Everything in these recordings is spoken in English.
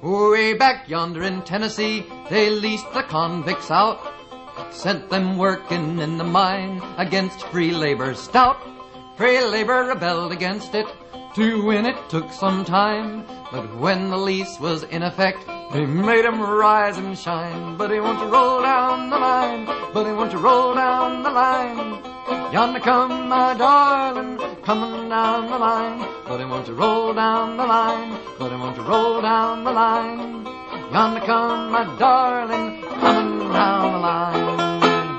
Way back yonder in Tennessee, they leased the convicts out, sent them working in the mine against free labor stout. Free labor rebelled against it. To win it took some time, but when the lease was in effect, they made him rise and shine. But he wants to roll down the line, but he wants to roll down the line. Yonder come my darling, coming down the line. But he wants to roll down the line, but he wants to roll down the line. Yonder come my darling, coming down the line.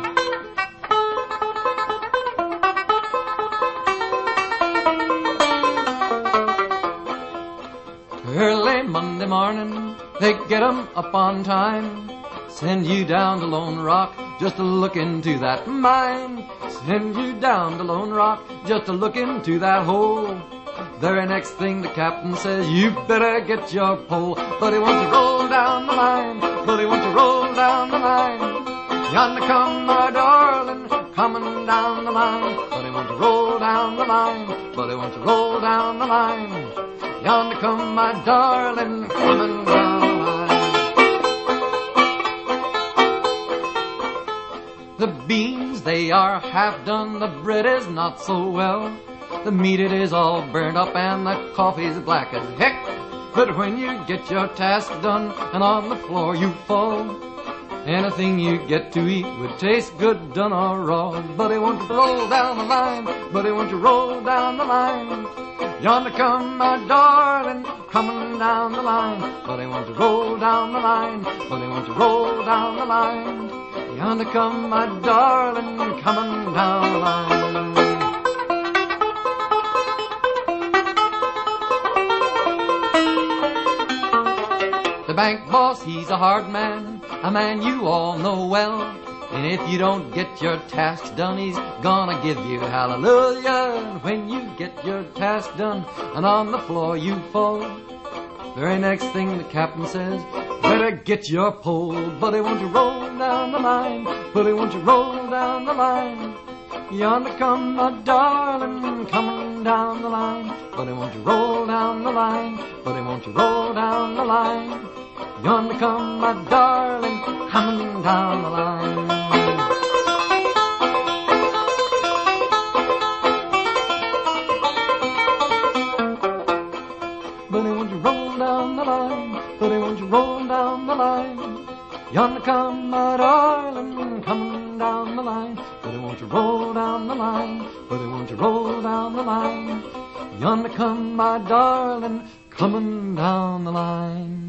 Early Monday morning, they get 'em up on time. Send you down to Lone Rock just to look into that mine. Send you down to Lone Rock just to look into that hole. Very next thing the captain says, you better get your pole. But he wants to roll down the line, but he wants to roll down the line. Yonder come my darling, coming down the line. But he wants to roll down the line, but he wants to roll down the line. Yonder come my darling, coming down the line. The beans, they are half done, the bread is not so well. The meat, it is all burnt up, and the coffee's black as heck. But when you get your task done, and on the floor you fall, anything you get to eat would taste good done or raw. But he wants to roll down the line, but he wants to roll down the line. Yonder come my darling, coming down the line. But he wants to roll down the line, but he wants to roll down the line. Yonder come my darling, coming down the line. The bank boss, he's a hard man, a man you all know well. And if you don't get your tasks done, he's gonna give you hallelujah. And when you get your task done and on the floor you fall, very next thing the captain says, better get your pole. But he wants to roll down the line, but he wants to roll down the line. Yonder come my darling, coming down the line. But he wants to roll down the line, but he wants to roll down the line. Yonder come my darling, coming down the line. But he wants to roll down the line, but he wants to roll down the line. Yonder come my darling, coming down the line. But he wants to roll down the line, but he wants to roll down the line. Yonder come my darling, coming down the line.